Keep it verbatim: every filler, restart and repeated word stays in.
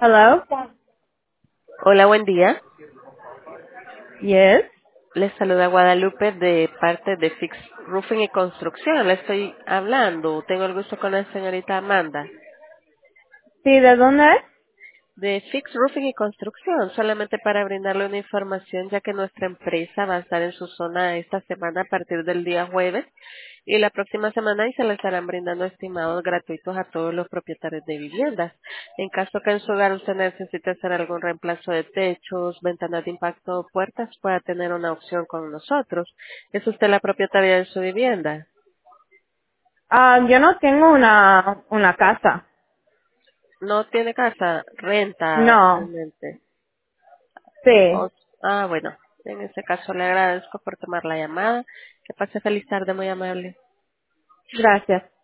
Hello? Hola, buen día. Yes. Les saluda Guadalupe de parte de Fix Roofing y Construcción. Le estoy hablando. Tengo el gusto con la señorita Amanda. Sí, ¿de dónde es? De Fix Roofing y Construcción, solamente para brindarle una información, ya que nuestra empresa va a estar en su zona esta semana a partir del día jueves y la próxima semana y se le estarán brindando estimados gratuitos a todos los propietarios de viviendas. En caso que en su hogar usted necesite hacer algún reemplazo de techos, ventanas de impacto o puertas, pueda tener una opción con nosotros. ¿Es usted la propietaria de su vivienda? Ah, yo no tengo una, una casa. ¿No tiene casa? Renta No. actualmente. Sí. Oh, ah, bueno, en ese caso le agradezco por tomar la llamada. Que pase feliz tarde, muy amable. Gracias.